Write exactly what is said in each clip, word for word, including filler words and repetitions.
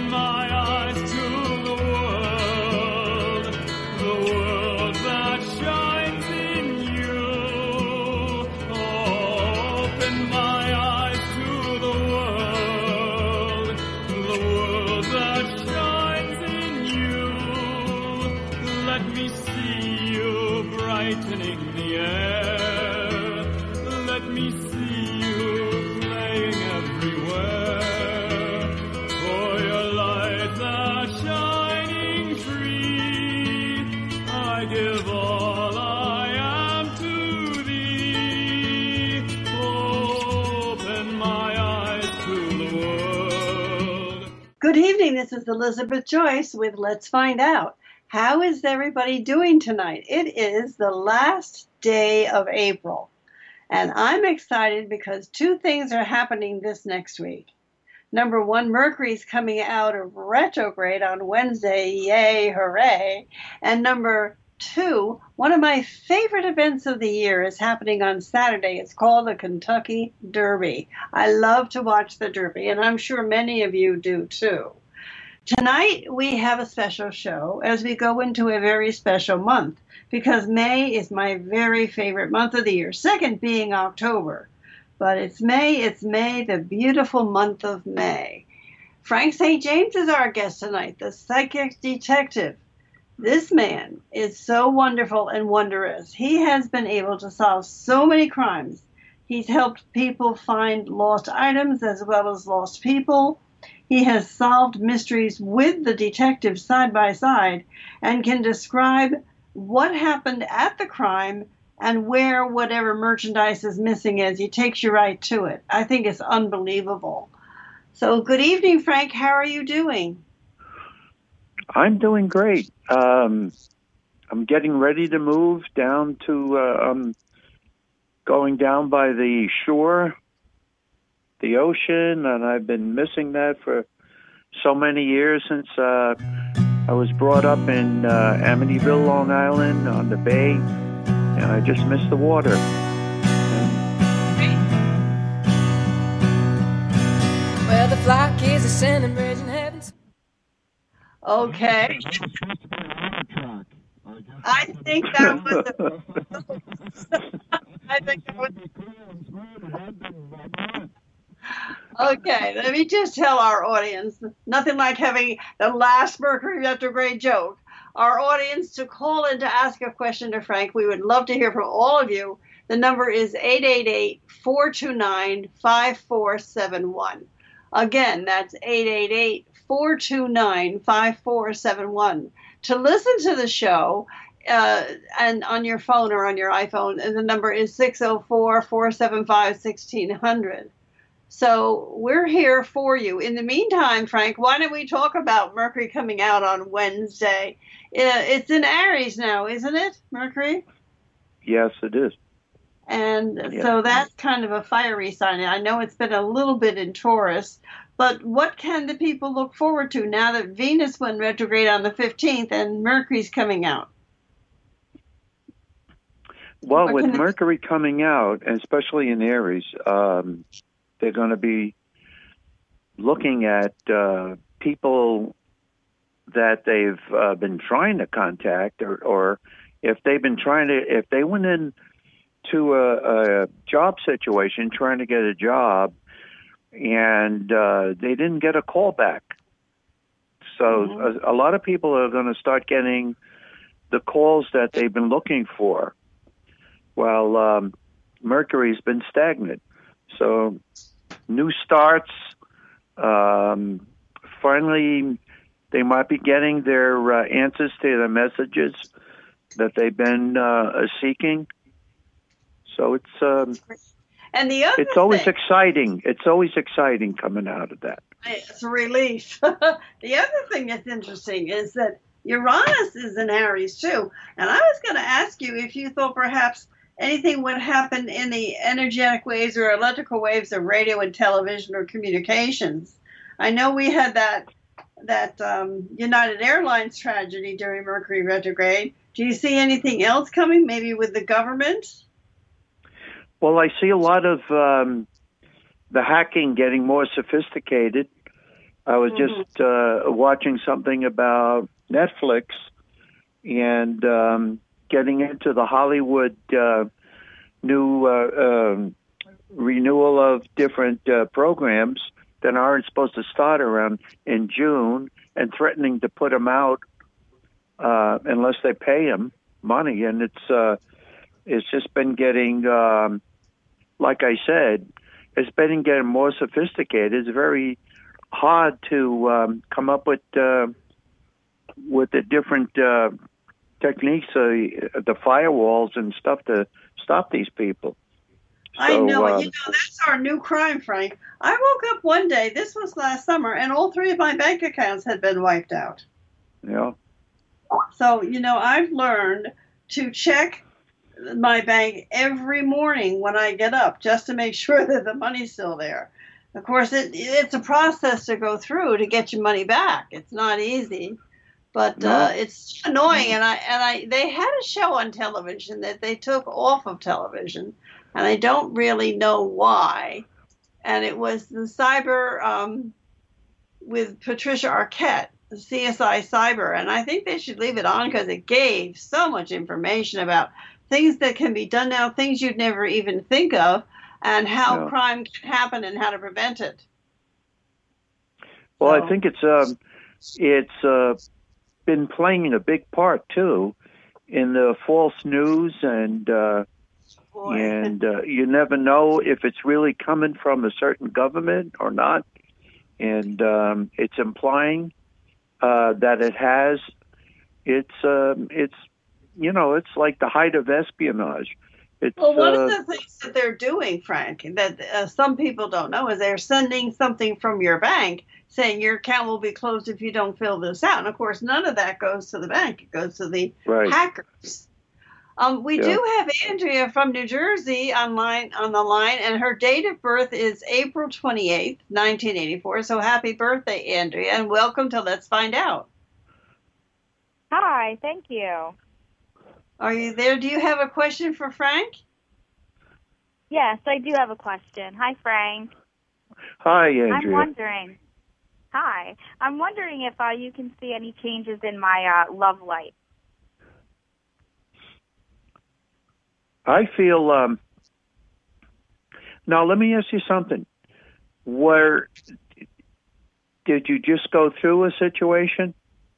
my eyes to the world, the world that shines in you. Open my eyes to the world, the world that shines in you. Let me see you brightening the air. Let me see you playing everywhere. For your light that's shining free, I give all I am to thee. Open my eyes to the world. Good evening, this is Elizabeth Joyce with Let's Find Out. How is everybody doing tonight? It is the last day of April, and I'm excited because two things are happening this next week. Number one, Mercury's coming out of retrograde on Wednesday, yay, hooray. And number two, one of my favorite events of the year is happening on Saturday. It's called the Kentucky Derby. I love to watch the Derby, and I'm sure many of you do too. Tonight, we have a special show as we go into a very special month because May is my very favorite month of the year, second being October. But it's May, it's May, the beautiful month of May. Frank Saint James is our guest tonight, the psychic detective. This man is so wonderful and wondrous. He has been able to solve so many crimes. He's helped people find lost items as well as lost people. He has solved mysteries with the detective side by side and can describe what happened at the crime and where whatever merchandise is missing is. He takes you right to it. I think it's unbelievable. So good evening, Frank. How are you doing? I'm doing great. Um, I'm getting ready to move down to, uh, I'm going down by the shore, the ocean, and I've been missing that for so many years since uh, I was brought up in uh, Amityville, Long Island, on the bay, and I just miss the water. Well, the flock is ascending, bridging heavens. Okay. I think that was a, I think that was Okay, let me just tell our audience, nothing like having the last Mercury retrograde joke. Our audience to call in to ask a question to Frank. We would love to hear from all of you. The number is eight eight eight, four two nine, five four seven one. Again, that's eight eight eight, four two nine, five four seven one. To listen to the show, uh, and on your phone or on your iPhone, and the number is six oh four, four seven five, one six zero zero. So we're here for you. In the meantime, Frank, why don't we talk about Mercury coming out on Wednesday? It's in Aries now, isn't it, Mercury? Yes, it is. And Yeah. so that's kind of a fiery sign. I know it's been a little bit in Taurus, but what can the people look forward to now that Venus went retrograde on the fifteenth and Mercury's coming out? Well, What with can they- Mercury coming out, and especially in Aries, um, they're going to be looking at uh, people that they've uh, been trying to contact, or, or if they've been trying to, if they went in to a, a job situation trying to get a job and uh, they didn't get a call back. So Mhm. a, a lot of people are going to start getting the calls that they've been looking for. Well, um, Mercury's been stagnant. So new starts, um, finally they might be getting their uh, answers to the messages that they've been uh, seeking. So it's um, And the other it's always thing, exciting. It's always exciting coming out of that. it's a relief. The other thing that's interesting is that Uranus is in Aries too. And I was going to ask you if you thought perhaps anything would happen in the energetic waves or electrical waves of radio and television or communications. I know we had that that um, United Airlines tragedy during Mercury retrograde. Do you see anything else coming, maybe with the government? Well, I see a lot of um, the hacking getting more sophisticated, I was Mhm. just uh, watching something about Netflix and um, getting into the Hollywood uh, new uh, um, renewal of different uh, programs that aren't supposed to start around in June, and threatening to put them out uh, unless they pay them money. And it's uh, it's just been getting, um, like I said, it's been getting more sophisticated. It's very hard to um, come up with uh, with the different uh, techniques, uh, the firewalls and stuff to stop these people. I know it. uh, You know, that's our new crime, Frank. I woke up one day, this was last summer, and all three of my bank accounts had been wiped out. you know, So, you know, I've learned to check my bank every morning when I get up just to make sure that the money's still there. Of course, it, it's a process to go through to get your money back. It's not easy, but No. uh, it's annoying. And I and I they had a show on television that they took off of television, and I don't really know why. And it was the cyber um, with Patricia Arquette, the C S I Cyber, and I think they should leave it on because it gave so much information about things that can be done now, things you'd never even think of, and how Yeah. crime can happen and how to prevent it. well, So- I think it's um, it's uh, been playing a big part too in the false news, and uh, Boy. and uh, you never know if it's really coming from a certain government or not, and um, it's implying uh, that it has. It's um, it's you know it's like the height of espionage. It's Well, one uh, of the things that they're doing, Frank, that uh, some people don't know is they're sending something from your bank saying your account will be closed if you don't fill this out. And of course, none of that goes to the bank. It goes to the right. hackers. Um, we Yeah. do have Andrea from New Jersey online on the line, and her date of birth is April twenty-eighth, nineteen eighty-four. So happy birthday, Andrea, and welcome to Let's Find Out. Hi, thank you. Are you there? Do you have a question for Frank? Yes, I do have a question. Hi, Frank. Hi, I'm Andrea. wondering. Hi, I'm wondering if uh, you can see any changes in my uh, love life. I feel. Um, now, let me ask you something. Where did you just go through a situation?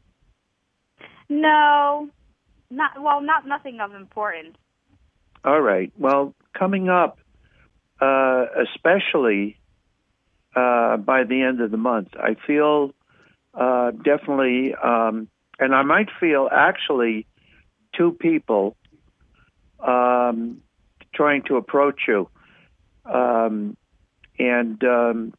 No, not well, not nothing of importance. All right. Well, coming up, uh, especially uh, by the end of the month, I feel uh, definitely, um, and I might feel actually two people um, trying to approach you. Um, and um,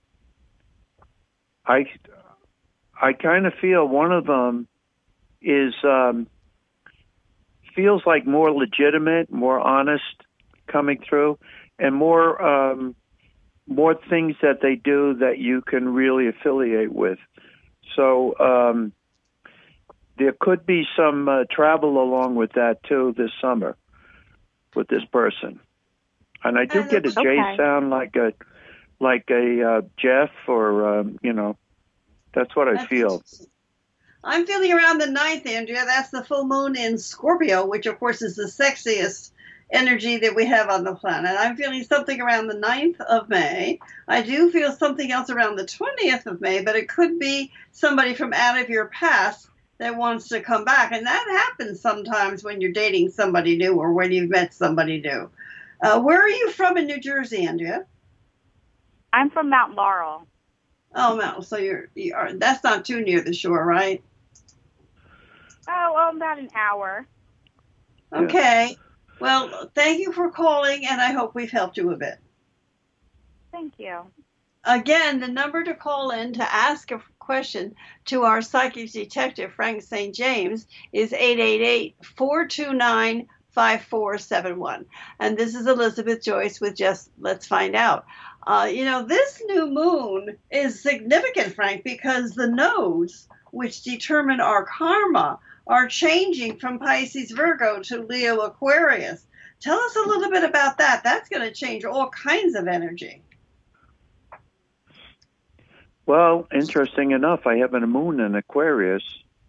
I, I kind of feel one of them is um, feels like more legitimate, more honest coming through, and more um, more things that they do that you can really affiliate with. So um, there could be some uh, travel along with that too this summer with this person. And I do And get a it's J okay. sound like a like a uh, Jeff or um, you know. That's what I That's feel. interesting. I'm feeling around the ninth, Andrea. That's the full moon in Scorpio, which of course is the sexiest energy that we have on the planet. I'm feeling something around the ninth of May. I do feel something else around the twentieth of May, but it could be somebody from out of your past that wants to come back. And that happens sometimes when you're dating somebody new or when you've met somebody new. Uh, where are you from in New Jersey, Andrea? I'm from Mount Laurel. Oh, no. So you're, you are, that's not too near the shore, right? Oh, well, about an hour. Yeah. Okay. Well, thank you for calling, and I hope we've helped you a bit. Thank you. Again, the number to call in to ask a question to our psychic detective, Frank Saint James, is eight eight eight, four two nine, five four seven one. And this is Elizabeth Joyce with Just Let's Find Out. Uh, you know, this new moon is significant, Frank, because the nodes, which determine our karma, are changing from Pisces Virgo to Leo Aquarius. Tell us a little bit about that. That's going to change all kinds of energy. Well, interesting enough, I have a moon in Aquarius,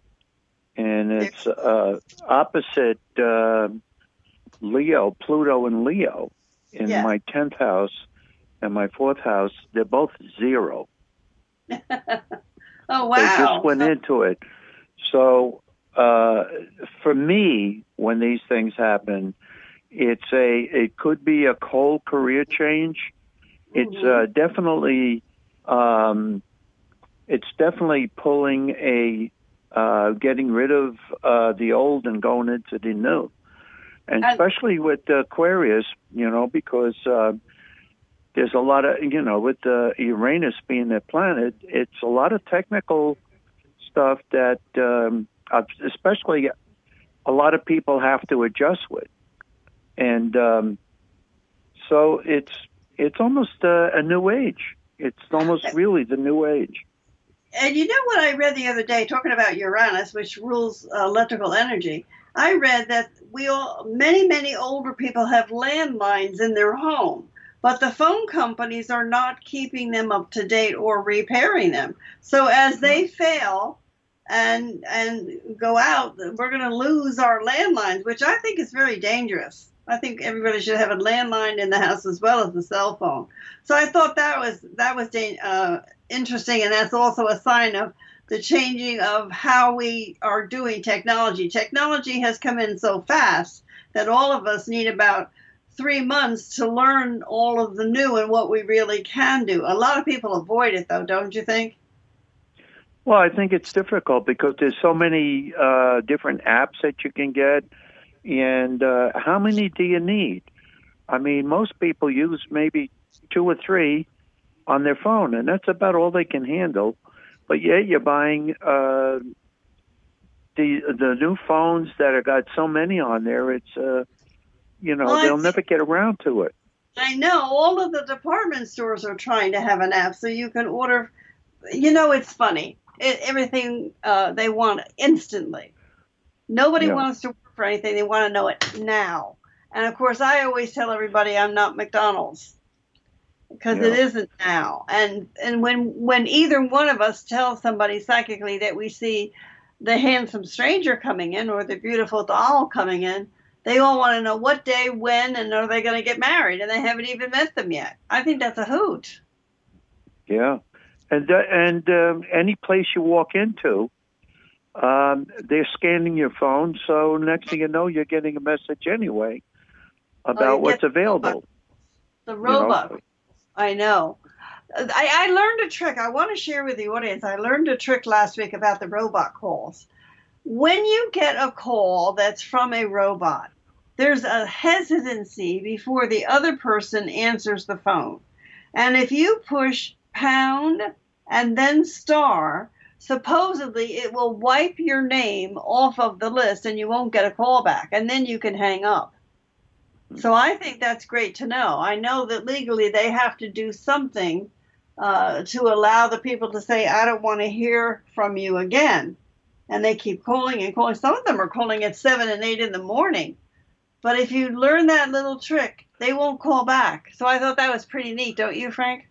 and it's uh, opposite uh, Leo, Pluto and Leo in Yeah. my tenth house and my fourth house. They're both zero. Oh, wow. They just went into it. So uh, for me, when these things happen, it's a it could be a cold career change. It's uh, definitely um, it's definitely pulling a uh, getting rid of uh, the old and going into the new, and especially with Aquarius, you know, because uh, there's a lot of, you know, with uh, Uranus being the planet, it's a lot of technical stuff that um, especially a lot of people have to adjust with, and um, so it's it's almost uh, a new age. It's almost really the new age. And you know what I read the other day, talking about Uranus, which rules uh, electrical energy? I read that we all, many, many older people have landlines in their home, but the phone companies are not keeping them up to date or repairing them. So as they fail and and go out, we're going to lose our landlines, which I think is very dangerous. I think everybody should have a landline in the house as well as a cell phone. So I thought that was that was uh, interesting, and that's also a sign of the changing of how we are doing technology. Technology has come in so fast that all of us need about three months to learn all of the new and what we really can do. A lot of people avoid it, though, don't you think? Well, I think it's difficult because there's so many uh, different apps that you can get. And uh, how many do you need? I mean, most people use maybe two or three on their phone, and that's about all they can handle. But yeah, you're buying uh, the the new phones that have got so many on there. It's uh, you know, well, they'll never get around to it. I know all of the department stores are trying to have an app so you can order. You know, it's funny. It, everything uh, they want instantly. Nobody Yeah. wants to work for anything. They want to know it now. And of course, I always tell everybody I'm not McDonald's because it Yeah. isn't now. And and when when either one of us tells somebody psychically that we see the handsome stranger coming in or the beautiful doll coming in, they all want to know what day, when, and are they going to get married? And they haven't even met them yet. I think that's a hoot. Yeah, and uh, and um, any place you walk into, um, they're scanning your phone. So next thing you know, you're getting a message anyway about you what's get available. The you know? robot. I know. I, I learned a trick. I want to share with the audience. I learned a trick last week about the robot calls. When you get a call that's from a robot, there's a hesitancy before the other person answers the phone. And if you push pound and then star, supposedly it will wipe your name off of the list and you won't get a call back. And then you can hang up. So I think that's great to know. I know that legally they have to do something uh, to allow the people to say, I don't want to hear from you again. And they keep calling and calling. Some of them are calling at seven and eight in the morning. But if you learn that little trick, they won't call back. So I thought that was pretty neat, don't you, Frank?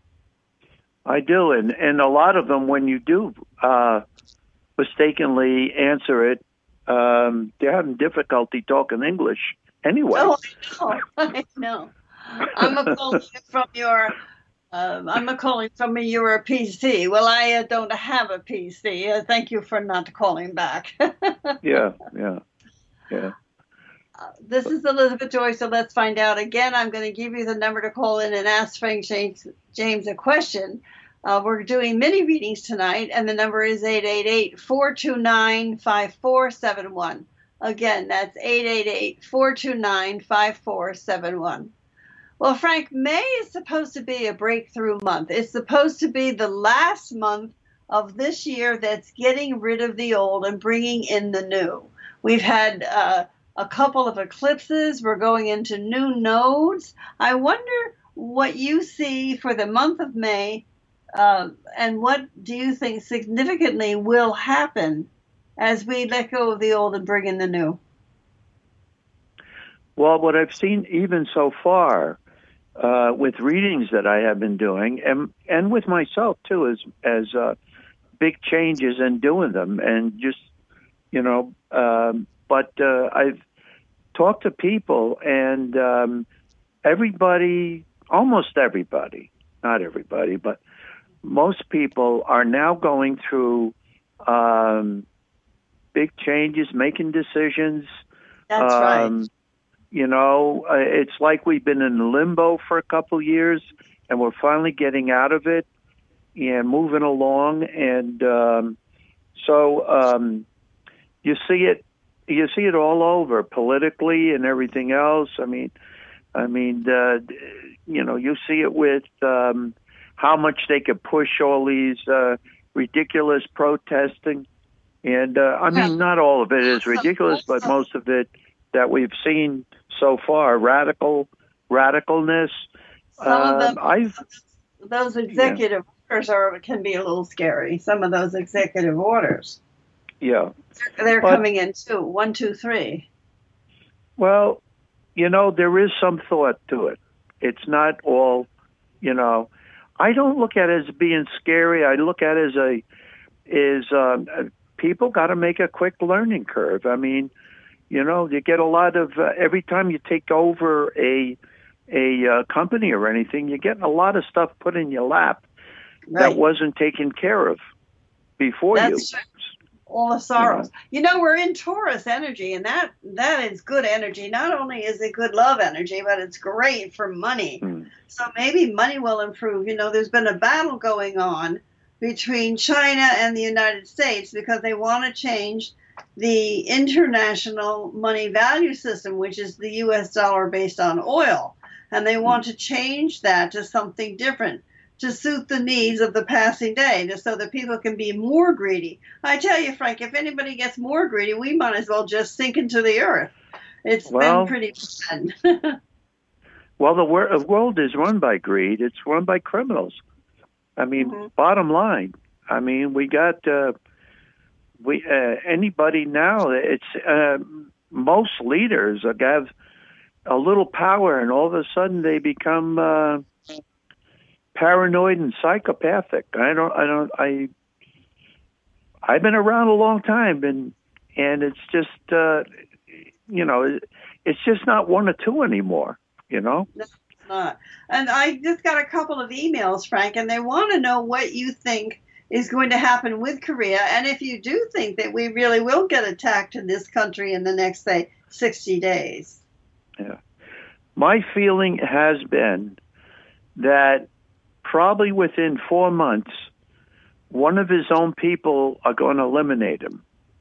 I do, and and a lot of them, when you do uh, mistakenly answer it, um, they're having difficulty talking English anyway. Oh, I know. I know. I'm a calling from your. Um, I'm a calling from your P C. Well, I uh, don't have a P C. Uh, thank you for not calling back. yeah, yeah, yeah. Uh, this is Elizabeth Joyce, so let's find out. Again, I'm going to give you the number to call in and ask Frank James, James a question. Uh, we're doing mini readings tonight, and the number is eight eight eight, four two nine, five four seven one. Again, that's eight eight eight, four two nine, five four seven one. Well, Frank, May is supposed to be a breakthrough month. It's supposed to be the last month of this year that's getting rid of the old and bringing in the new. We've had uh, a couple of eclipses. We're going into new nodes. I wonder what you see for the month of May, uh, and what do you think significantly will happen as we let go of the old and bring in the new? Well, what I've seen even so far, uh, with readings that I have been doing, and and with myself too, as as uh, big changes and doing them, and just you know. Um, but uh, I've talked to people, and um, everybody, almost everybody, not everybody, but most people are now going through um, big changes, making decisions. That's um, right. You know, uh, it's like we've been in limbo for a couple years, and we're finally getting out of it and moving along. And um, so um, you see it, you see it all over politically and everything else. I mean, I mean, uh, you know, you see it with um, how much they could push all these uh, ridiculous protesting. And uh, I mean, not all of it is ridiculous, but most of it that we've seen so far, radical radicalness. Some of them, Um, I've those executive orders are can be a little scary. Some of those executive orders, yeah. they're But- coming in too. One, two, three. Well, you know, there is some thought to it. It's not all, you know. I don't look at it as being scary. I look at it as a is um, people got to make a quick learning curve. I mean, you know, you get a lot of uh, every time you take over a a uh, company or anything, you're getting a lot of stuff put in your lap Right. that wasn't taken care of before That's you. all the sorrows. You know, we're in Taurus energy, and that that is good energy. Not only is it good love energy, but it's great for money. Mm. So maybe money will improve. You know, there's been a battle going on between China and the United States because they want to change the international money value system, which is the U S dollar based on oil. And they want to change that to something different to suit the needs of the passing day, just so that people can be more greedy. I tell you, Frank, if anybody gets more greedy, we might as well just sink into the earth. It's Well- been pretty bad. Well, the wor- the world is run by greed. It's run by criminals. I mean, Mhm. bottom line. I mean, we got uh, we uh, anybody now. It's uh, most leaders have a little power, and all of a sudden they become uh, paranoid and psychopathic. I don't. I don't. I. I've been around a long time, and and it's just uh, you know, it's just not one or two anymore. You know. Not. And I just got a couple of emails, Frank, and they want to know what you think is going to happen with Korea, and if you do think that we really will get attacked in this country in the next, say, sixty days. Yeah. My feeling has been that probably within four months, one of his own people are going to eliminate him.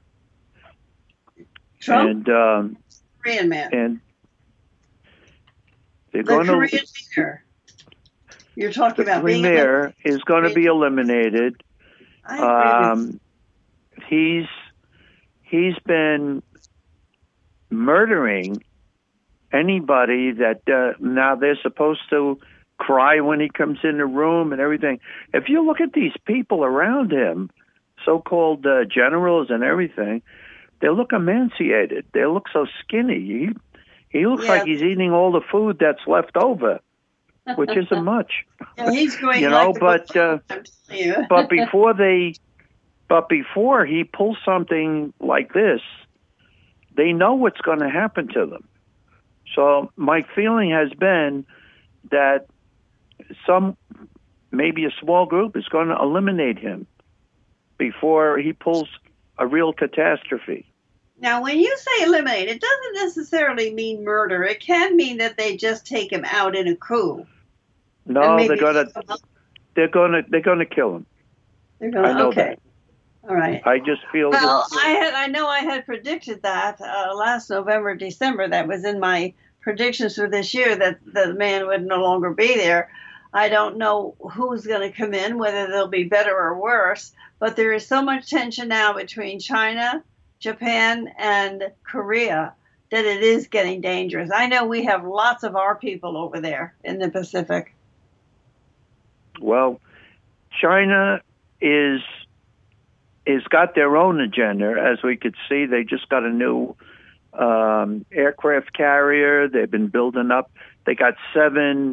Trump, And um, Korean man, and they're the going Korean to leader. You're talking the about being premier is going to be eliminated. I agree with Um, he's he's been murdering anybody that uh, now they're supposed to cry when he comes in the room and everything. If you look at these people around him, so-called uh, generals and everything, they look emaciated. They look so skinny. He, he looks Yeah. like he's eating all the food that's left over, which isn't much. Yeah, he's going You like know, the but, book, uh, I'm telling you. But before they, but before he pulls something like this, they know what's going to happen to them. So my feeling has been that some, maybe a small group is going to eliminate him before he pulls a real catastrophe. Now, when you say eliminate, it doesn't necessarily mean murder. It can mean that they just take him out in a coup. And No, maybe they're going to, they're going to, they're going to kill him. They're gonna, I know okay. All right. I just feel Well, that, I had I know I had predicted that uh, last November, December. That was in my predictions for this year that the man would no longer be there. I don't know who's going to come in, whether they'll be better or worse. But there is so much tension now between China, Japan, and Korea that it is getting dangerous. I know we have lots of our people over there in the Pacific. well, China is is got their own agenda, as we could see. They just got a new um, aircraft carrier. They've been building up. They got seven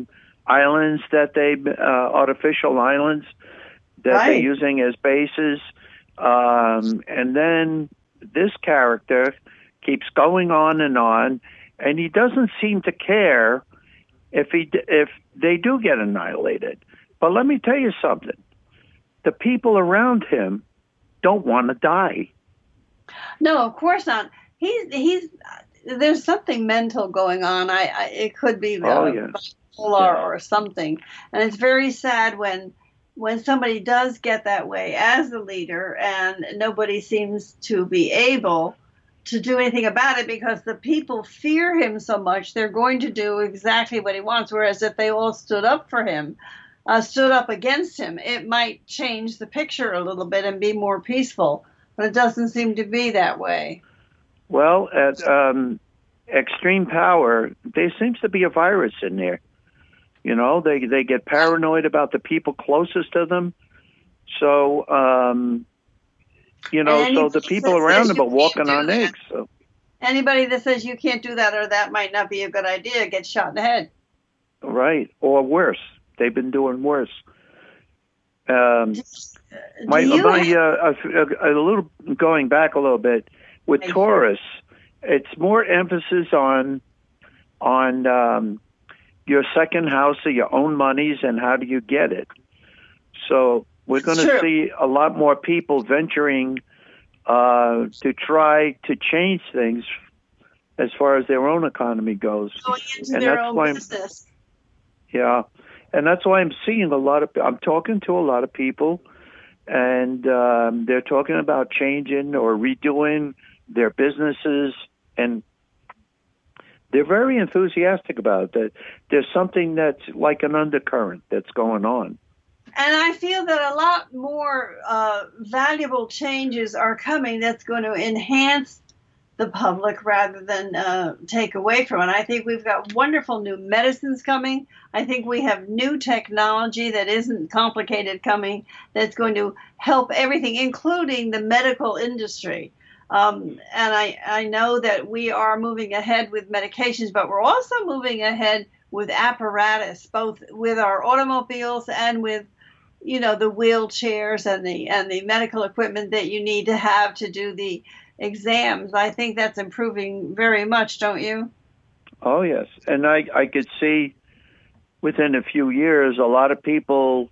islands that they, uh, artificial islands that Right. they're using as bases. Um, and then this character keeps going on and on, and he doesn't seem to care if he if they do get annihilated. But let me tell you something: the people around him don't want to die. No, of course not. He's he's there's something mental going on. I, I it could be uh, Oh, yeah. bipolar Yeah. or something, and it's very sad when when somebody does get that way as the leader, and nobody seems to be able to do anything about it because the people fear him so much. They're going to do exactly what he wants. Whereas if they all stood up for him, uh, stood up against him, it might change the picture a little bit and be more peaceful. But it doesn't seem to be that way. Well, at um, extreme power, there seems to be a virus in there. You know, they they get paranoid about the people closest to them. So, um, you know, And so the anybody people that around says them you are walking can't on do that. eggs. So, Anybody that says you can't do that or that might not be a good idea gets shot in the head. right, or worse, they've been doing worse. Um, Do my you my have- uh, a, a little going back a little bit with Thank you. Taurus, it's more emphasis on on um, your second house of your own monies and how do you get it. So we're going True. to see a lot more people venturing uh, to try to change things as far as their own economy goes. going into and their that's own why I'm- business. Yeah, and that's why I'm seeing a lot of. I'm talking to a lot of people, and um, they're talking about changing or redoing their businesses, and they're very enthusiastic about it. That there's something that's like an undercurrent that's going on. And I feel that a lot more uh, valuable changes are coming that's going to enhance the public rather than uh, take away from it. I think we've got wonderful new medicines coming. I think we have new technology that isn't complicated coming that's going to help everything, including the medical industry. Um, and I, I know that we are moving ahead with medications, but we're also moving ahead with apparatus, both with our automobiles and with, you know, the wheelchairs and the and the medical equipment that you need to have to do the exams. I think that's improving very much, don't you? Oh yes, and I I could see within a few years a lot of people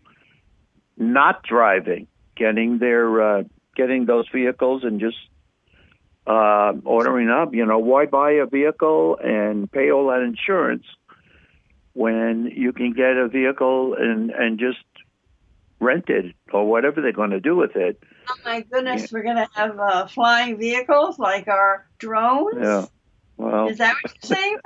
not driving, getting their uh, getting those vehicles and just uh, ordering up. You know, why buy a vehicle and pay all that insurance when you can get a vehicle and and just rent it or whatever they're going to do with it. Oh my goodness, we're going to have uh, flying vehicles like our drones? Yeah. Well, Is that what you're saying,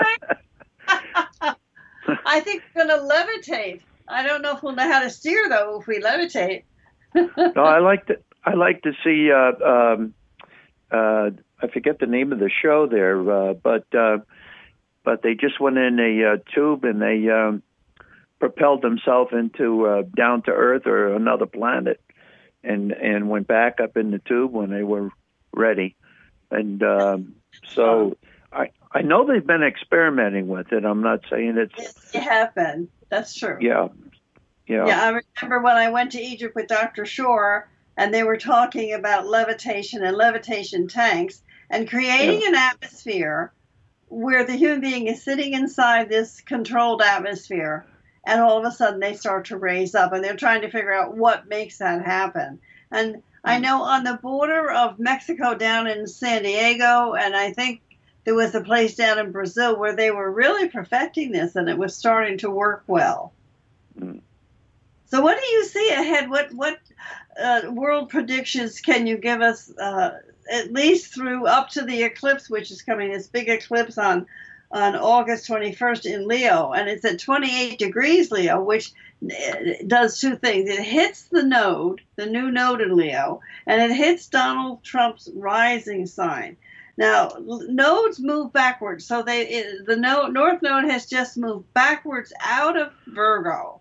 Frank? I think we're going to levitate. I don't know if we'll know how to steer, though, if we levitate. no, I like to I like to see. Uh, um, uh, I forget the name of the show there, uh, but uh, but they just went in a uh, tube and they um, propelled themselves into uh, down to Earth or another planet, and and went back up in the tube when they were ready. And um, so I I know they've been experimenting with it. I'm not saying it's Yes, you have been. That's true. yeah yeah Yeah, I remember when I went to Egypt with Doctor Shore, and they were talking about levitation and levitation tanks and creating Yeah. an atmosphere where the human being is sitting inside this controlled atmosphere, and all of a sudden they start to raise up, and they're trying to figure out what makes that happen. And I know on the border of Mexico down in San Diego, and I think there was a place down in Brazil where they were really perfecting this, and it was starting to work well. Mm. So what do you see ahead? What what uh, world predictions can you give us, uh, at least through up to the eclipse, which is coming, this big eclipse on on August twenty-first in Leo, and it's at twenty-eight degrees Leo, which does two things. It hits the node, the new node in Leo, and it hits Donald Trump's rising sign. Now, nodes move backwards, so they it, the node, North Node has just moved backwards out of Virgo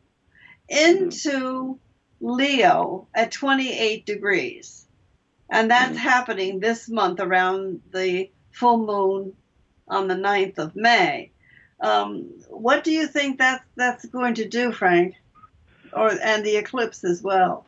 into Leo at twenty-eight degrees. And that's happening this month around the full moon on the ninth of May. Um, what do you think that that's going to do, Frank? Or and the eclipse as well.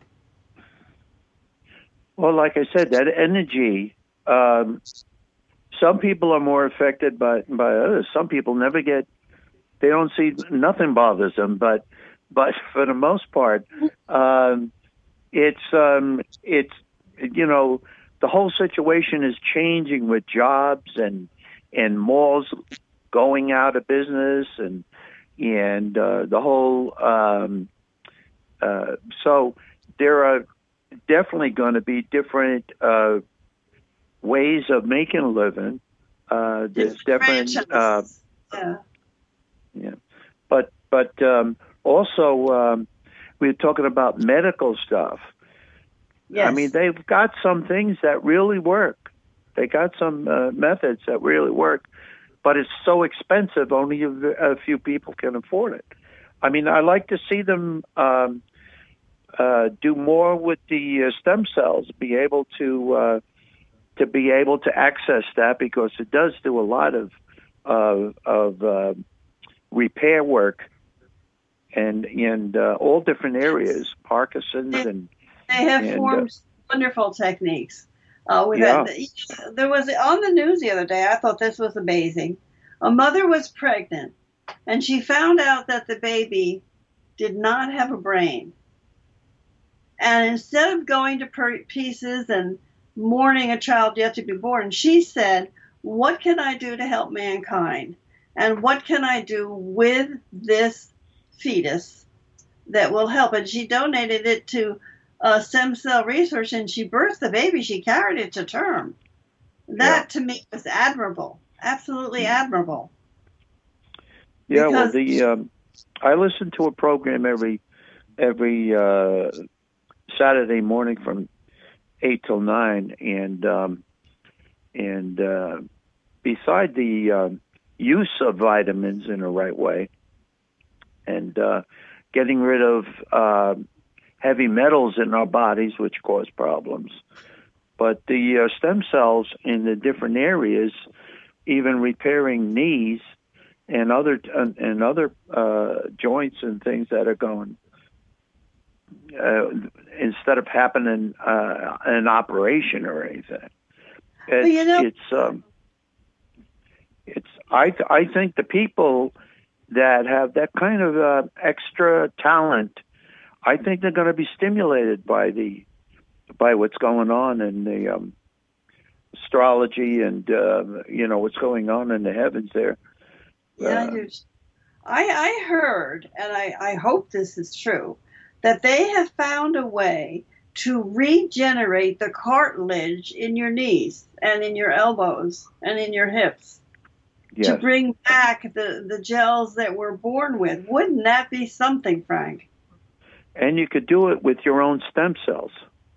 Well, like I said, that energy. Um, some people are more affected by by others. Some people never get. They don't see nothing bothers them. But but for the most part, um, it's um, it's you know the whole situation is changing with jobs and and malls going out of business and and uh, the whole. Um, uh, so there are definitely going to be different uh, ways of making a living. Uh, there's different, uh, yeah. yeah. But but um, also um, we're talking about medical stuff. Yes. I mean, they've got some things that really work. They got some uh, methods that really work, but it's so expensive. Only a, a few people can afford it. I mean, I like to see them um, uh, do more with the uh, stem cells, be able to uh, to be able to access that, because it does do a lot of uh, of uh, repair work and and uh, all different areas, Parkinson's and they have and, formed uh, wonderful techniques. Uh, with yeah. that, there was on the news the other day. I thought this was amazing. A mother was pregnant, and she found out that the baby did not have a brain. And instead of going to per- pieces and mourning a child yet to be born, she said, "What can I do to help mankind? And what can I do with this fetus that will help?" And she donated it to uh, stem cell research, and she birthed the baby. She carried it to term. That, Yeah. to me, was admirable. Absolutely admirable. Yeah, well, Because- the um, I listen to a program every every uh, Saturday morning from eight till nine, and um, and uh, beside the um, use of vitamins in the right way, and uh, getting rid of uh, heavy metals in our bodies, which cause problems, but the uh, stem cells in the different areas, even repairing knees and other uh, and other uh, joints and things that are going uh, instead of happening uh, an operation or anything. It's, you know- it's um, it's I I think the people that have that kind of uh, extra talent, I think they're going to be stimulated by the by what's going on in the um, astrology and uh, you know what's going on in the heavens there. Yeah, I Uh, do. I, I heard, and I, I hope this is true, that they have found a way to regenerate the cartilage in your knees and in your elbows and in your hips yes. to bring back the, the gels that we're born with. Wouldn't that be something, Frank? And you could do it with your own stem cells.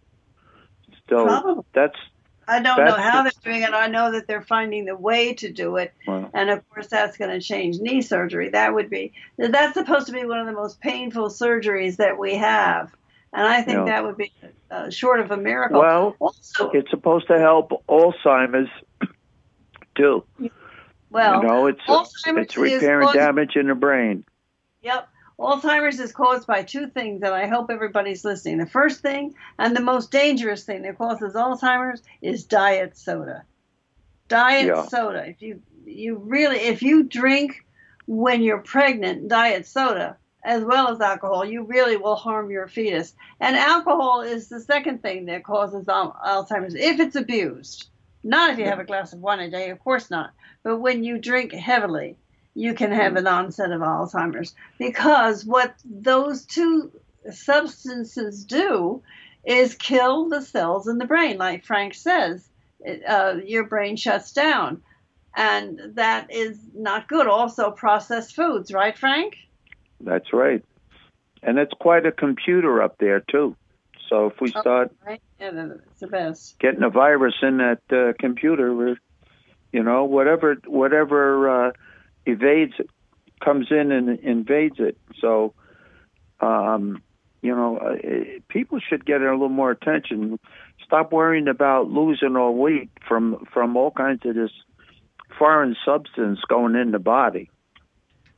So Probably. that's I don't know That's how the- they're doing it. I know that they're finding the way to do it. well, And of course, that's going to change knee surgery. That would be, that's supposed to be one of the most painful surgeries that we have. And I think Yeah. that would be uh, short of a miracle. well, also, it's supposed to help Alzheimer's too. well, you know, it's Alzheimer's it's repairing is caused- damage in the brain. Yep. Alzheimer's is caused by two things that I hope everybody's listening. The first thing and the most dangerous thing that causes Alzheimer's is diet soda. Diet Yeah. soda. If you you really if you drink when you're pregnant diet soda as well as alcohol, you really will harm your fetus. And alcohol is the second thing that causes al- Alzheimer's if it's abused. Not if you have a glass of wine a day, of course not. But when you drink heavily, you can have an onset of Alzheimer's, because what those two substances do is kill the cells in the brain. Like Frank says, it, uh, your brain shuts down, and that is not good. Also, processed foods, right, Frank? That's right. And it's quite a computer up there too. So if we start Right? Yeah, it's the best. getting a virus in that uh, computer, we're, you know, whatever whatever uh, evades it comes in and invades it. So, um, you know, uh, people should get a little more attention. Stop worrying about losing all weight from from all kinds of this foreign substance going in the body.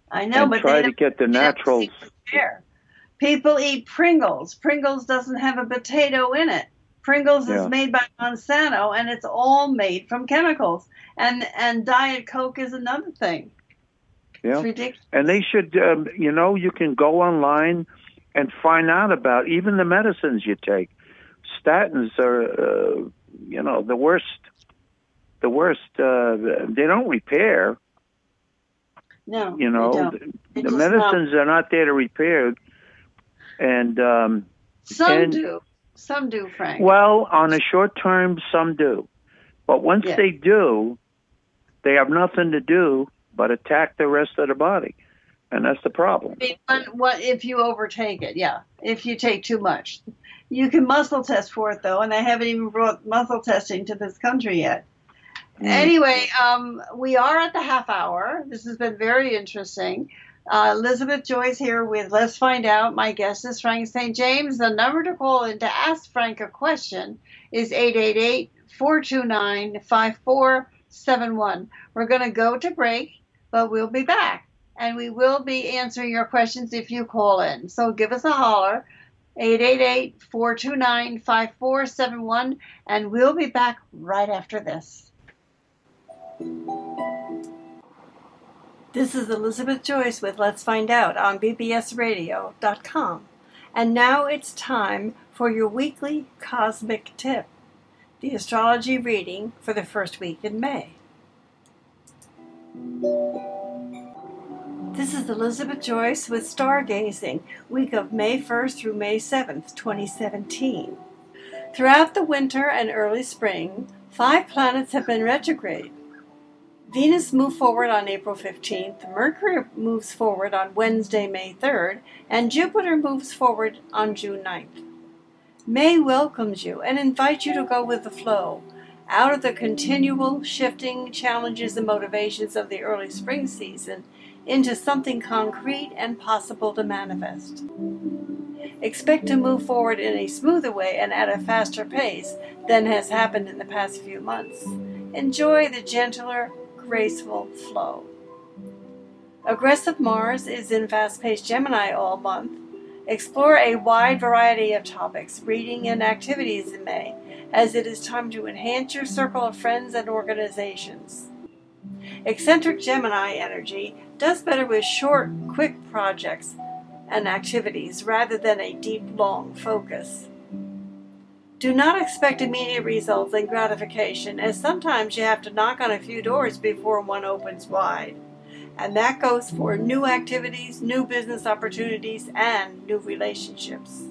I know, and but try they to don't, get the they don't naturals. seem to care. People eat Pringles. Pringles doesn't have a potato in it. Pringles Yeah. is made by Monsanto, and it's all made from chemicals. And and Diet Coke is another thing. Yeah. It's ridiculous. And they should, um, you know, you can go online and find out about even the medicines you take. Statins are, uh, you know, the worst. The worst. Uh, they don't repair. No, You know, they don't. the, They the just medicines are not there to repair. And um, Some and, do. Some do, Frank. well, on a short term, some do. But once Yeah. they do, they have nothing to do but attack the rest of the body. And that's the problem. I mean, what, what if you overtake it? Yeah, if you take too much. You can muscle test for it, though, and they haven't even brought muscle testing to this country yet. Mm. Anyway, um, we are at the half hour. This has been very interesting. Uh, Elizabeth Joyce here with Let's Find Out. My guest is Frank Saint James. The number to call in to ask Frank a question is eight eight eight, four two nine, five four seven one. We're going to go to break, but we'll be back. And we will be answering your questions if you call in. So give us a holler, eight eight eight, four two nine, five four seven one, and we'll be back right after this. This is Elizabeth Joyce with Let's Find Out on B B S radio dot com. And now it's time for your weekly cosmic tip, the astrology reading for the first week in May. This is Elizabeth Joyce with Stargazing, week of May first through May seventh, twenty seventeen. Throughout the winter and early spring, five planets have been retrograde. Venus moved forward on April fifteenth, Mercury moves forward on Wednesday, May third, and Jupiter moves forward on June ninth. May welcomes you and invites you to go with the flow, out of the continual shifting challenges and motivations of the early spring season into something concrete and possible to manifest. Expect to move forward in a smoother way and at a faster pace than has happened in the past few months. Enjoy the gentler, graceful flow. Aggressive Mars is in fast-paced Gemini all month. Explore a wide variety of topics, reading, and activities in May, as it is time to enhance your circle of friends and organizations. Eccentric Gemini energy does better with short, quick projects and activities rather than a deep, long focus. Do not expect immediate results and gratification, as sometimes you have to knock on a few doors before one opens wide. And that goes for new activities, new business opportunities, and new relationships.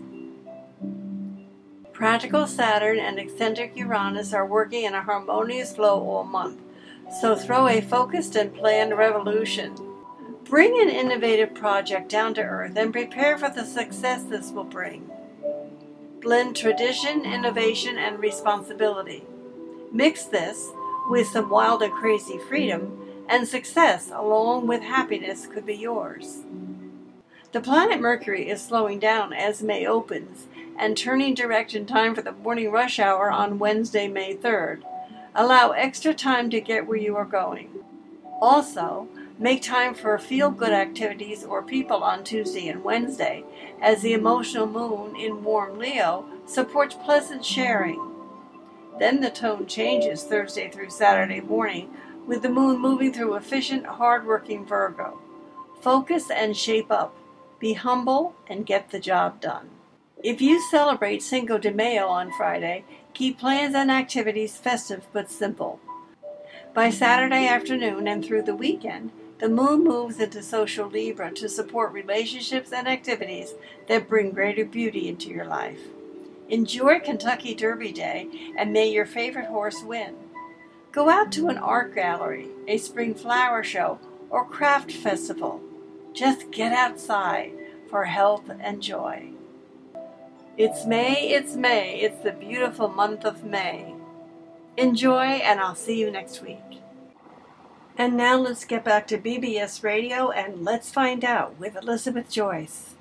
Practical Saturn and eccentric Uranus are working in a harmonious flow all month, so throw a focused and planned revolution. Bring an innovative project down to earth and prepare for the success this will bring. Blend tradition, innovation, and responsibility. Mix this with some wild and crazy freedom, and success along with happiness could be yours. The planet Mercury is slowing down as May opens and turning direct in time for the morning rush hour on Wednesday, May third. Allow extra time to get where you are going. Also, make time for feel-good activities or people on Tuesday and Wednesday, as the emotional moon in warm Leo supports pleasant sharing. Then the tone changes Thursday through Saturday morning, with the moon moving through efficient, hard-working Virgo. Focus and shape up. Be humble and get the job done. If you celebrate Cinco de Mayo on Friday, keep plans and activities festive but simple. By Saturday afternoon and through the weekend, the moon moves into social Libra to support relationships and activities that bring greater beauty into your life. Enjoy Kentucky Derby Day and may your favorite horse win. Go out to an art gallery, a spring flower show, or craft festival. Just get outside for health and joy. It's May, it's May, it's the beautiful month of May. Enjoy, and I'll see you next week. And now let's get back to B B S Radio and Let's Find Out with Elizabeth Joyce.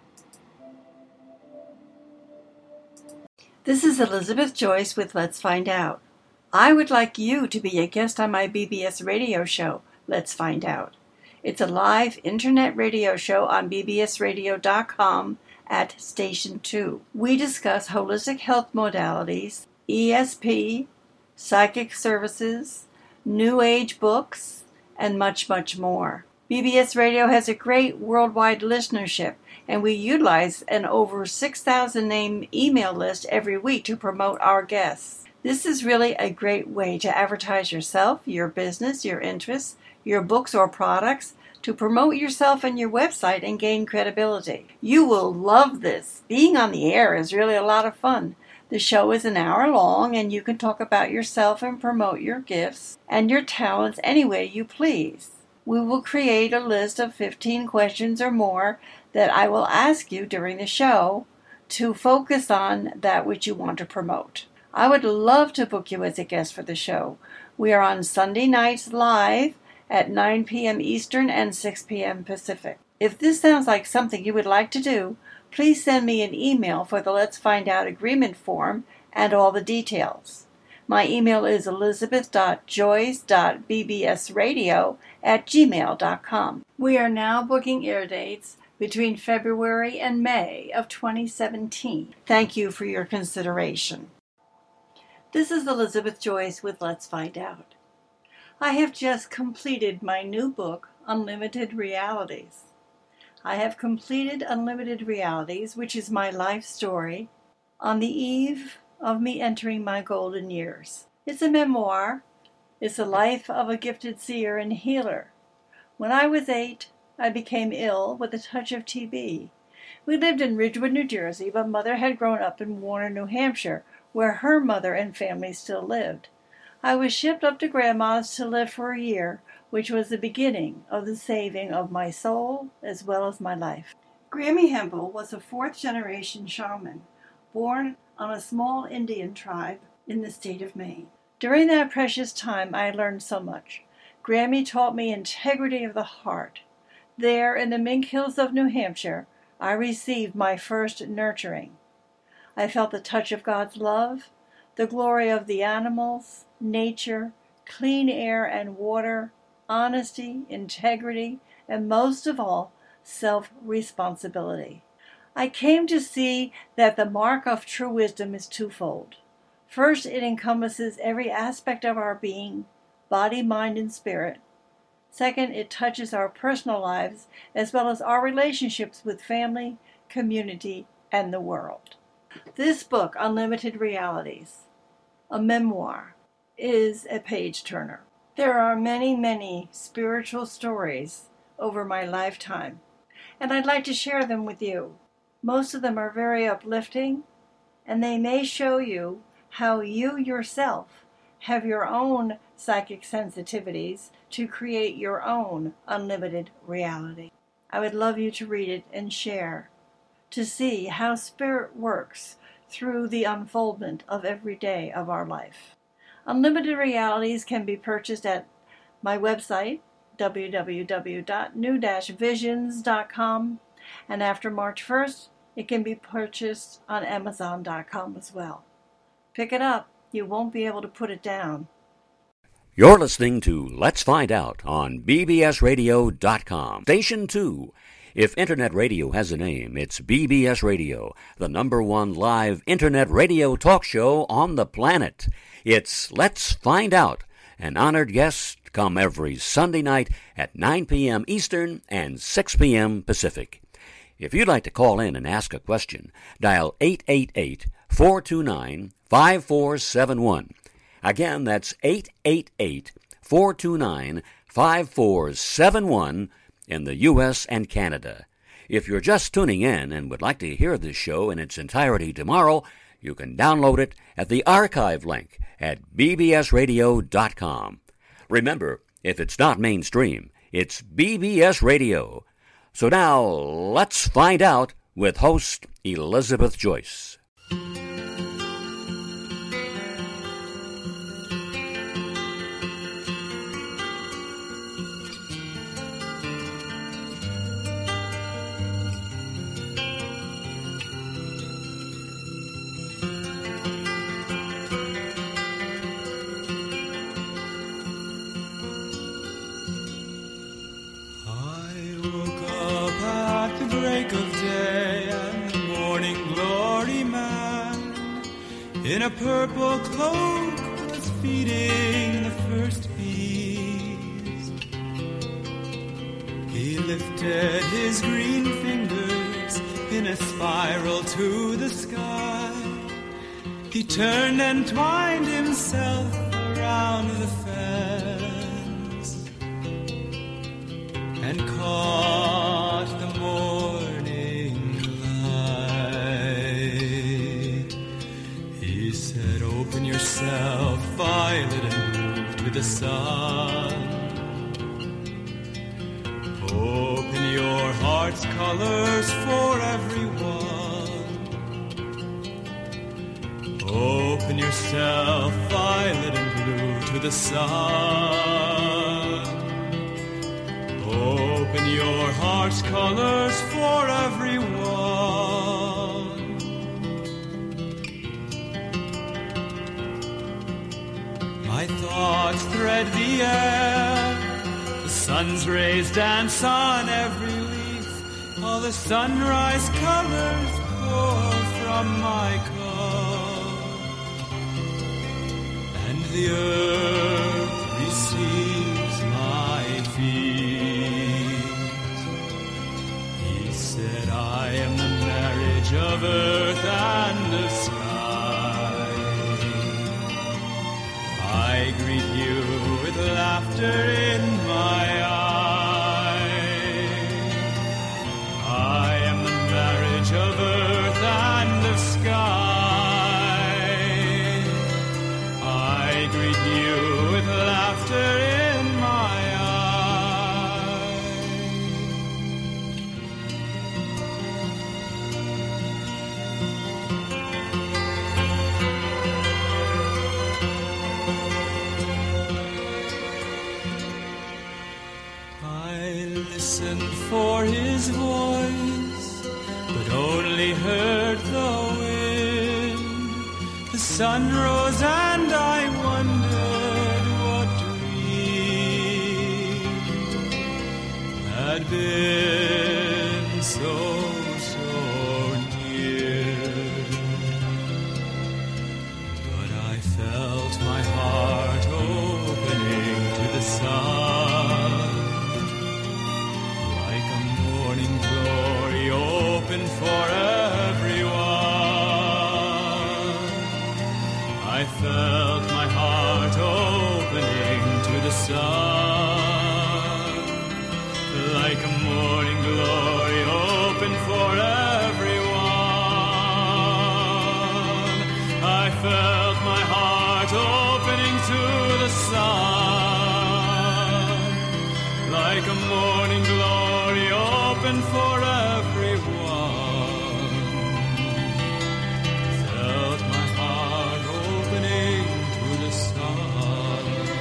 This is Elizabeth Joyce with Let's Find Out. I would like you to be a guest on my B B S radio show, Let's Find Out. It's a live internet radio show on b b s radio dot com at Station two. We discuss holistic health modalities, E S P, psychic services, New Age books, and much, much more. B B S Radio has a great worldwide listenership, and we utilize an over six thousand name email list every week to promote our guests. This is really a great way to advertise yourself, your business, your interests, your books or products, to promote yourself and your website and gain credibility. You will love this. Being on the air is really a lot of fun. The show is an hour long, and you can talk about yourself and promote your gifts and your talents any way you please. We will create a list of fifteen questions or more that I will ask you during the show to focus on that which you want to promote. I would love to book you as a guest for the show. We are on Sunday nights live at nine p.m. Eastern and six p.m. Pacific. If this sounds like something you would like to do, please send me an email for the Let's Find Out agreement form and all the details. My email is elizabeth dot joyce dot b b s radio at gmail dot com. We are now booking air dates between February and May of twenty seventeen. Thank you for your consideration. This is Elizabeth Joyce with Let's Find Out. I have just completed my new book, Unlimited Realities. I have completed Unlimited Realities, which is my life story, on the eve of me entering my golden years. It's a memoir. It's the life of a gifted seer and healer. When I was eight, I became ill with a touch of T B. We lived in Ridgewood, New Jersey, but Mother had grown up in Warner, New Hampshire, where her mother and family still lived. I was shipped up to Grandma's to live for a year, which was the beginning of the saving of my soul as well as my life. Grammy Hempel was a fourth-generation shaman, born on a small Indian tribe in the state of Maine. During that precious time, I learned so much. Grammy taught me integrity of the heart. There, in the Mink Hills of New Hampshire, I received my first nurturing. I felt the touch of God's love, the glory of the animals, nature, clean air and water, honesty, integrity, and most of all, self-responsibility. I came to see that the mark of true wisdom is twofold. First, it encompasses every aspect of our being, body, mind, and spirit. Second, it touches our personal lives as well as our relationships with family, community, and the world. This book, Unlimited Realities, a memoir, is a page-turner. There are many, many spiritual stories over my lifetime, and I'd like to share them with you. Most of them are very uplifting, and they may show you how you yourself have your own psychic sensitivities to create your own unlimited reality. I would love you to read it and share, to see how spirit works through the unfoldment of every day of our life. Unlimited Realities can be purchased at my website, w w w dot new dash visions dot com, and after March first, it can be purchased on amazon dot com as well. Pick it up. You won't be able to put it down. You're listening to Let's Find Out on b b s radio dot com. Station two. If Internet radio has a name, it's B B S Radio, the number one live Internet radio talk show on the planet. It's Let's Find Out. An honored guest come every Sunday night at nine p.m. Eastern and six p.m. Pacific. If you'd like to call in and ask a question, dial eight eight eight, four two nine, five four seven one. Again, that's eight eight eight, four two nine, five four seven one in the U S and Canada. If you're just tuning in and would like to hear this show in its entirety tomorrow, you can download it at the archive link at b b s radio dot com. Remember, if it's not mainstream, it's B B S Radio. So now, let's find out with host Elizabeth Joyce. in a purple cloak was feeding the first bees. He lifted his green fingers in a spiral to the sky. He turned and twined himself around the fence and caught the morning light. He said, open yourself, violet, and move to the sun. Open your heart's colors for everyone. Open yourself, violet and blue, to the sun. Open your heart's colors for everyone. My thoughts thread the air. The sun's rays dance on every leaf. All the sunrise colors pour from my cup. The earth receives my feet. He said, I am the marriage of earth and the sky. I greet you with laughter in my eyes. I am the marriage of earth and the sky. I greet you with laughter in my eyes. I listened for his voice, but only heard the wind. The sun rose and I wondered what dream had been so, so near. But I felt my heart opening to the sun, like a morning glory open for everyone. I felt my heart opening to the sun, like a morning glory open for everyone. I felt my heart opening to the sun, like a morning glory open for everyone. Felt my heart opening to the sun,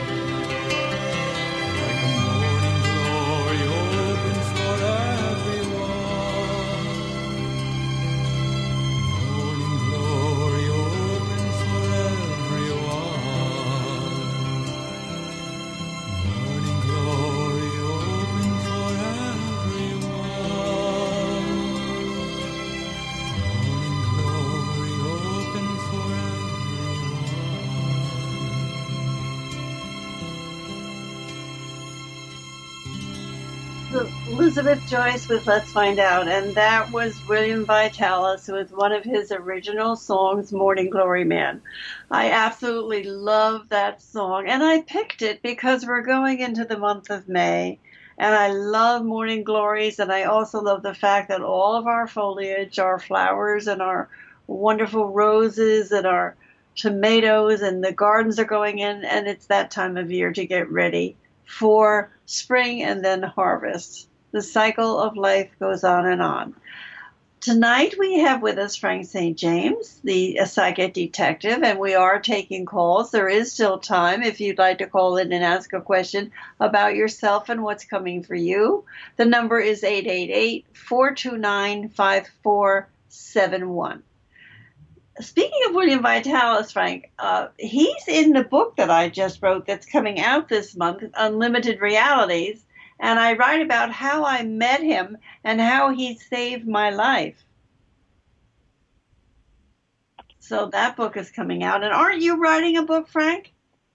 like a morning glory open for everyone. Morning glory open for everyone. Morning glory open for everyone. Morning glory open for Elizabeth Joyce with Let's Find Out, and that was William Vitalis with one of his original songs, Morning Glory Man. I absolutely love that song, and I picked it because we're going into the month of May, and I love morning glories, and I also love the fact that all of our foliage, our flowers, and our wonderful roses, and our tomatoes, and the gardens are going in, and it's that time of year to get ready for spring and then harvest. The cycle of life goes on and on. Tonight we have with us Frank Saint James, the a psychic detective, and we are taking calls. There is still time if you'd like to call in and ask a question about yourself and what's coming for you. The number is eight eight eight, four two nine, five four seven one. Speaking of William Vitalis, Frank, uh, he's in the book that I just wrote that's coming out this month, Unlimited Realities, and I write about how I met him and how he saved my life. So that book is coming out. And aren't you writing a book, Frank?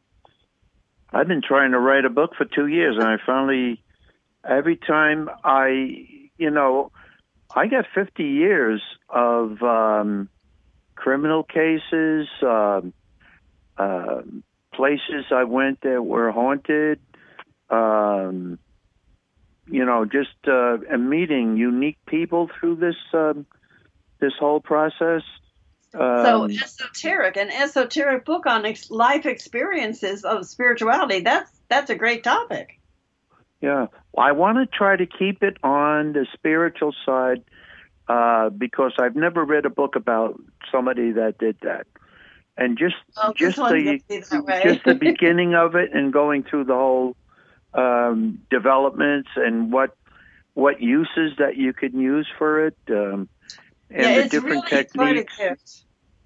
I've been trying to write a book for two years, and I finally, every time I, you know, I got fifty years of um, criminal cases, uh, uh, places I went that were haunted, um, you know, just uh, meeting unique people through this um, this whole process. Um, so esoteric, an esoteric book on ex- life experiences of spirituality. That's that's a great topic. Yeah, I want to try to keep it on the spiritual side uh, because I've never read a book about somebody that did that, and just well, just the just the beginning of it and going through the whole um, developments and what what uses that you can use for it. Um, And yeah, the it's different really techniques. Quite a gift.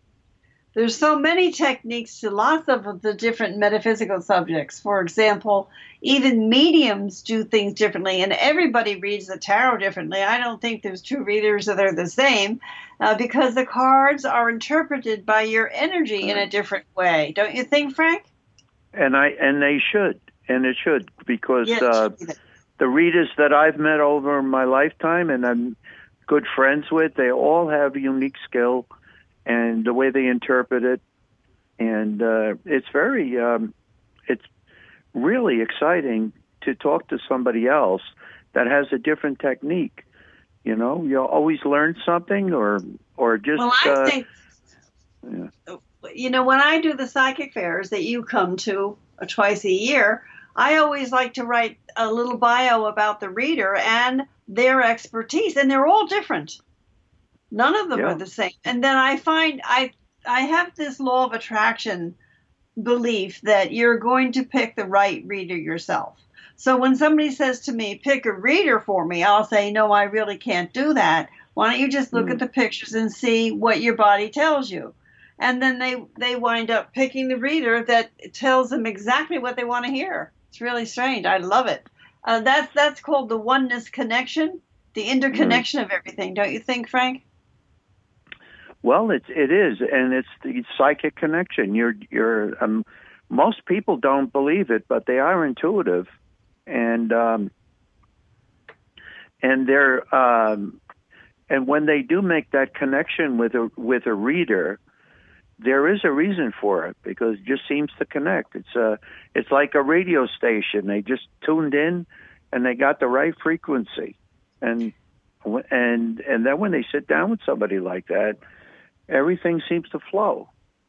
There's so many techniques to lots of the different metaphysical subjects. For example, even mediums do things differently, and everybody reads the tarot differently. I don't think there's two readers that are the same uh, because the cards are interpreted by your energy in a different way. Don't you think, Frank? And I and they should, and it should, because yes, uh, the readers that I've met over my lifetime, and I'm good friends with, they all have a unique skill and the way they interpret it. And uh, it's very, um, it's really exciting to talk to somebody else that has a different technique. You know, you'll always learn something or, or just... Well, I uh, think, yeah. you know, when I do the psychic fairs that you come to twice a year, I always like to write a little bio about the reader and their expertise, and they're all different. None of them yeah. are the same. And then I find I I have this law of attraction belief that you're going to pick the right reader yourself. So when somebody says to me, pick a reader for me, I'll say, no, I really can't do that. Why don't you just look mm. at the pictures and see what your body tells you? And then they, they wind up picking the reader that tells them exactly what they want to hear. It's really strange. I love it. Uh, that's that's called the oneness connection, the interconnection mm. of everything. Don't you think, Frank? Well, it's it is, and it's the psychic connection. You're you're um, most people don't believe it, but they are intuitive, and um, and they're um, and when they do make that connection with a with a reader, there is a reason for it because it just seems to connect. It's a, it's like a radio station. They just tuned in and they got the right frequency. And, and, and then when they sit down with somebody like that, everything seems to flow.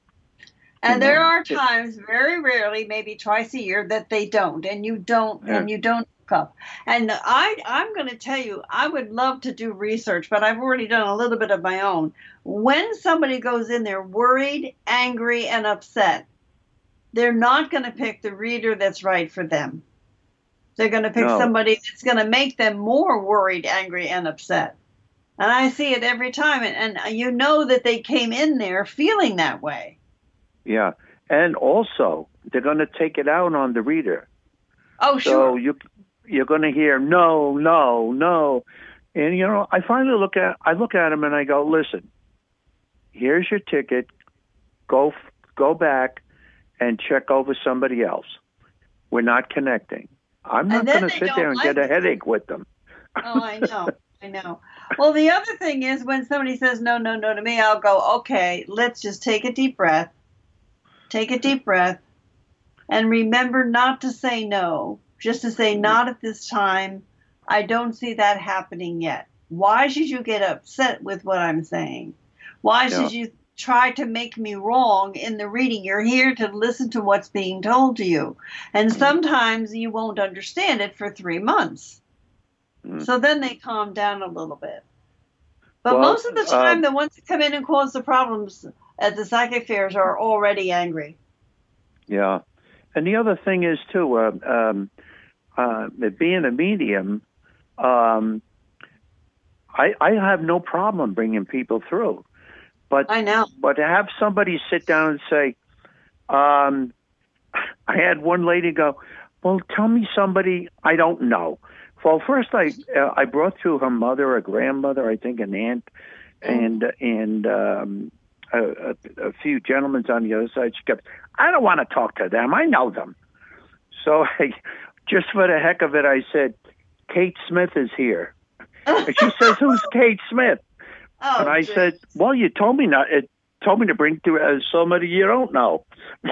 And there are times, very rarely, maybe twice a year, that they don't, and you don't, yeah. and you don't hook up. And I, I'm going to tell you, I would love to do research, but I've already done a little bit of my own. When somebody goes in there worried, angry, and upset, they're not going to pick the reader that's right for them. They're going to pick no. somebody that's going to make them more worried, angry, and upset. And I see it every time, and, and you know that they came in there feeling that way. Yeah, and also they're going to take it out on the reader. Oh, sure. So you you're going to hear no, no, no, and you know I finally look at I look at them and I go, listen, here's your ticket, go go back and check over somebody else. We're not connecting. I'm not going to sit there and like get a headache with them. Oh, I know, I know. Well, the other thing is when somebody says no, no, no to me, I'll go, okay, let's just take a deep breath. Take a deep breath and remember not to say no, just to say not at this time. I don't see that happening yet. Why should you get upset with what I'm saying? Why should yeah. you try to make me wrong in the reading? You're here to listen to what's being told to you. And sometimes you won't understand it for three months. Mm. So then they calm down a little bit. But well, most of the time, uh, the ones that come in and cause the problems at the psychic fairs are already angry. Yeah. And the other thing is, too, uh, um, uh, being a medium, um, I, I have no problem bringing people through. But, I know. But to have somebody sit down and say, um, I had one lady go, well, tell me somebody I don't know. Well, first I uh, I brought through her mother, a grandmother, I think an aunt, and and um, a, a, a few gentlemen on the other side. She kept, I don't want to talk to them. I know them. So I, just for the heck of it, I said, Kate Smith is here. And she says, who's Kate Smith? Oh, and I geez. said, well, you told me not. It told me to bring to uh, somebody you don't know.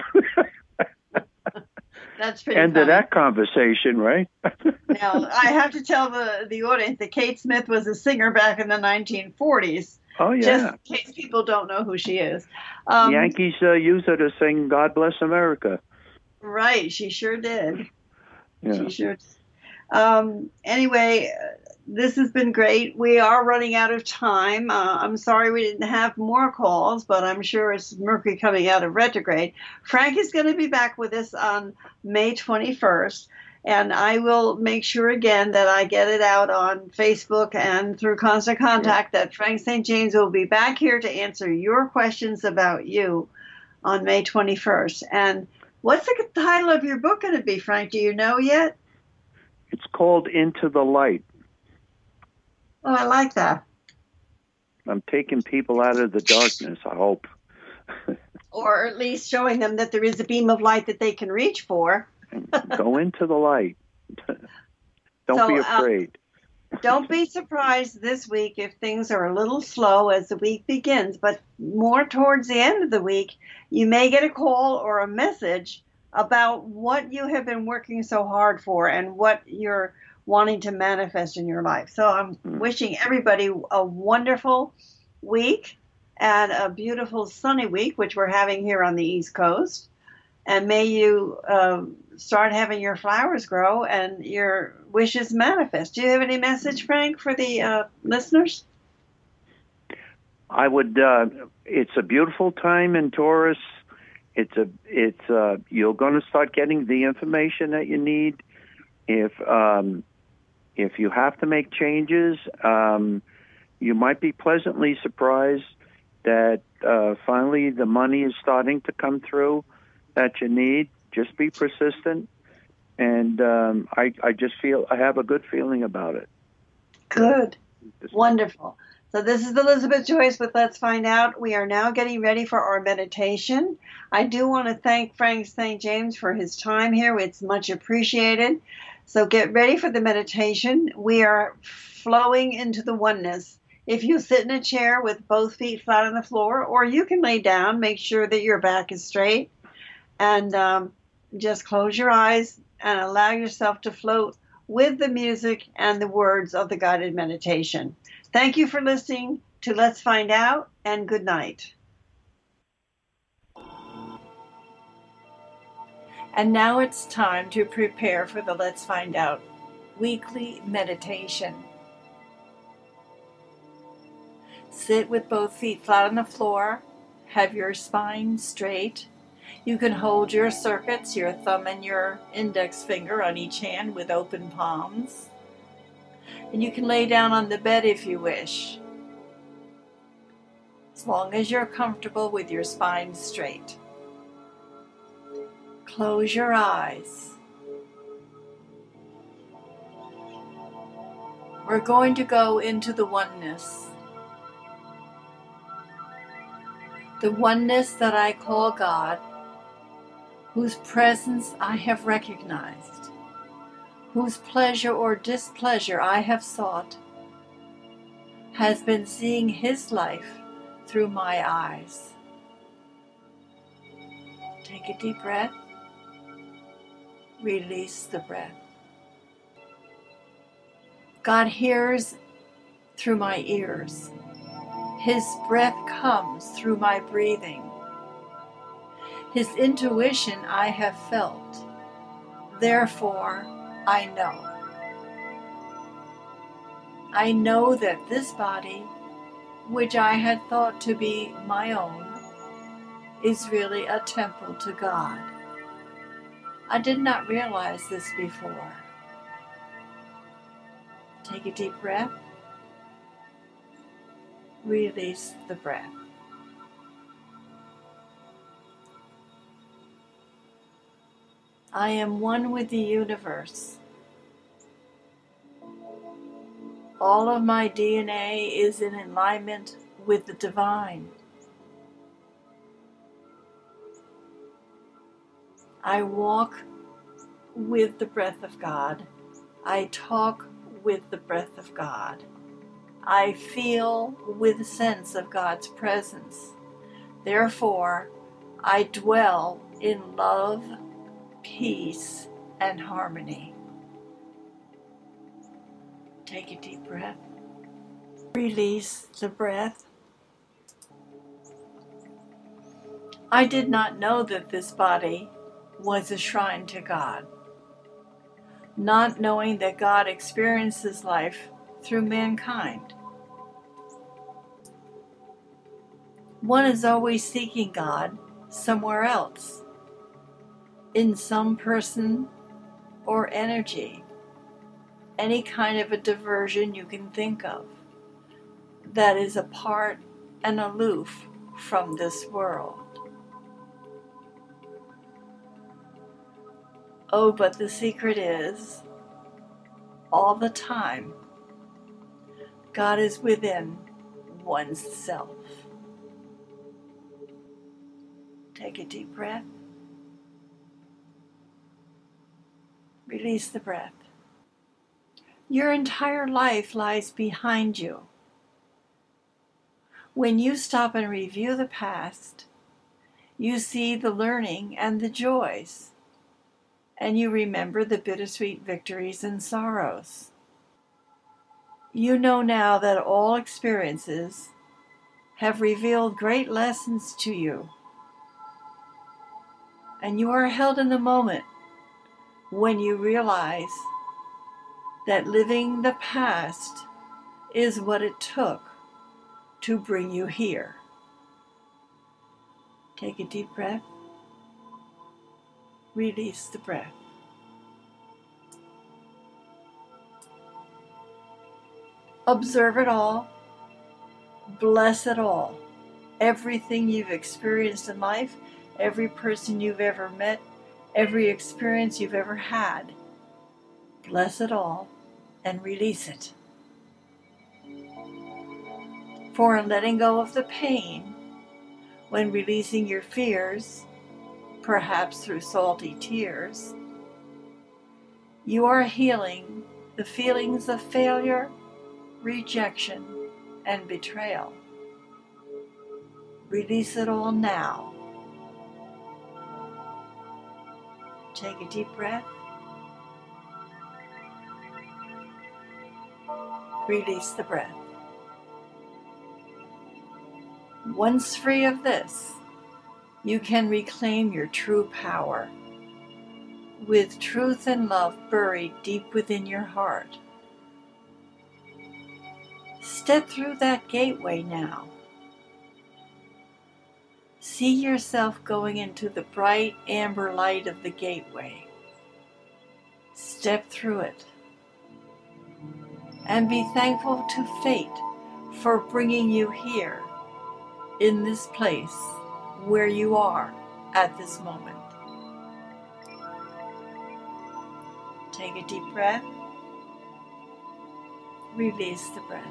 That's pretty End funny. of that conversation, right? Now, I have to tell the, the audience that Kate Smith was a singer back in the nineteen forties. Oh, yeah. Just in case people don't know who she is. Um, Yankees uh, use her to sing God Bless America. Right, she sure did. Yeah. She sure did. Um, anyway, this has been great. We are running out of time. Uh, I'm sorry we didn't have more calls, but I'm sure it's Mercury coming out of retrograde. Frank is going to be back with us on May twenty-first, and I will make sure again that I get it out on Facebook and through Constant Contact that Frank Saint James will be back here to answer your questions about you on May twenty-first. And what's the title of your book going to be, Frank? Do you know yet? It's called Into the Light. Oh, I like that. I'm taking people out of the darkness, I hope. Or at least showing them that there is a beam of light that they can reach for. Go into the light. Don't So, be um, afraid. Don't be surprised this week if things are a little slow as the week begins, but more towards the end of the week, you may get a call or a message about what you have been working so hard for and what you're wanting to manifest in your life. So I'm wishing everybody a wonderful week and a beautiful sunny week, which we're having here on the East Coast. And may you um, start having your flowers grow and your wishes manifest. Do you have any message, Frank, for the uh, listeners? I would. Uh, it's a beautiful time in Taurus. It's a. It's. Uh, you're going to start getting the information that you need. If um, if you have to make changes, um, you might be pleasantly surprised that uh, finally the money is starting to come through that you need. Just be persistent, and um, I, I just feel I have a good feeling about it. Good, wonderful. So this is Elizabeth Joyce with Let's Find Out. We are now getting ready for our meditation. I do want to thank Frank Saint James for his time here. It's much appreciated. So get ready for the meditation. We are flowing into the oneness. If you sit in a chair with both feet flat on the floor, or you can lay down, make sure that your back is straight, and um, just close your eyes and allow yourself to float with the music and the words of the guided meditation. Thank you for listening to Let's Find Out, and good night. And now it's time to prepare for the Let's Find Out weekly meditation. Sit with both feet flat on the floor. Have your spine straight. You can hold your circuits, your thumb and your index finger on each hand with open palms. And you can lay down on the bed if you wish, as long as you're comfortable with your spine straight. Close your eyes. We're going to go into the oneness. The oneness that I call God, whose presence I have recognized, whose pleasure or displeasure I have sought, has been seeing his life through my eyes. Take a deep breath. Release the breath. God hears through my ears. His breath comes through my breathing. His intuition I have felt. Therefore, I know. I know that this body, which I had thought to be my own, is really a temple to God. I did not realize this before. Take a deep breath. Release the breath. I am one with the universe. All of my D N A is in alignment with the divine. I walk with the breath of God. I talk with the breath of God. I feel with the sense of God's presence. Therefore, I dwell in love, peace, and harmony. Take a deep breath. Release the breath. I did not know that this body was a shrine to God. Not knowing that God experiences life through mankind. One is always seeking God somewhere else, in some person or energy, any kind of a diversion you can think of that is apart and aloof from this world. Oh, but the secret is, all the time, God is within one's self. Take a deep breath. Release the breath. Your entire life lies behind you. When you stop and review the past, you see the learning and the joys, and you remember the bittersweet victories and sorrows. You know now that all experiences have revealed great lessons to you, and you are held in the moment when you realize that living the past is what it took to bring you here. Take a deep breath. Release the breath. Observe it all. Bless it all. Everything you've experienced in life, every person you've ever met, every experience you've ever had. Bless it all and release it. For in letting go of the pain, when releasing your fears, perhaps through salty tears, you are healing the feelings of failure, rejection, and betrayal. Release it all now. Take a deep breath. Release the breath. Once free of this, you can reclaim your true power, with truth and love buried deep within your heart. Step through that gateway now. See yourself going into the bright amber light of the gateway. Step through it. And be thankful to fate for bringing you here, in this place where you are at this moment. Take a deep breath. Release the breath.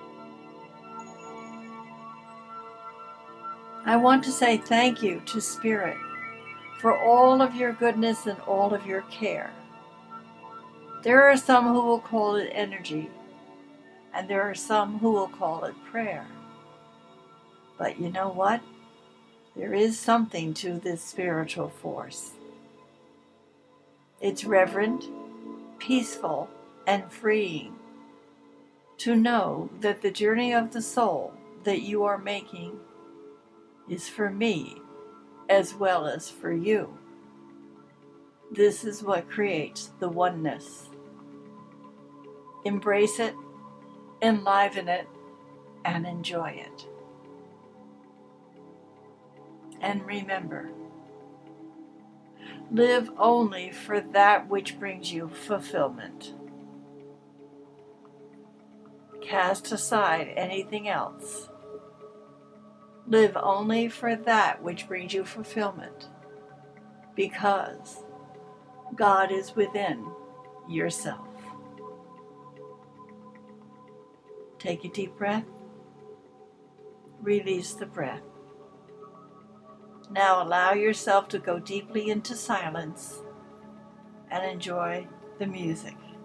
I want to say thank you to Spirit for all of your goodness and all of your care. There are some who will call it energy, and there are some who will call it prayer. But you know what? There is something to this spiritual force. It's reverent, peaceful, and freeing to know that the journey of the soul that you are making is for me as well as for you. This is what creates the oneness. Embrace it, enliven it, and enjoy it. And remember, live only for that which brings you fulfillment. Cast aside anything else. Live only for that which brings you fulfillment, because God is within yourself. Take a deep breath. Release the breath. Now allow yourself to go deeply into silence and enjoy the music.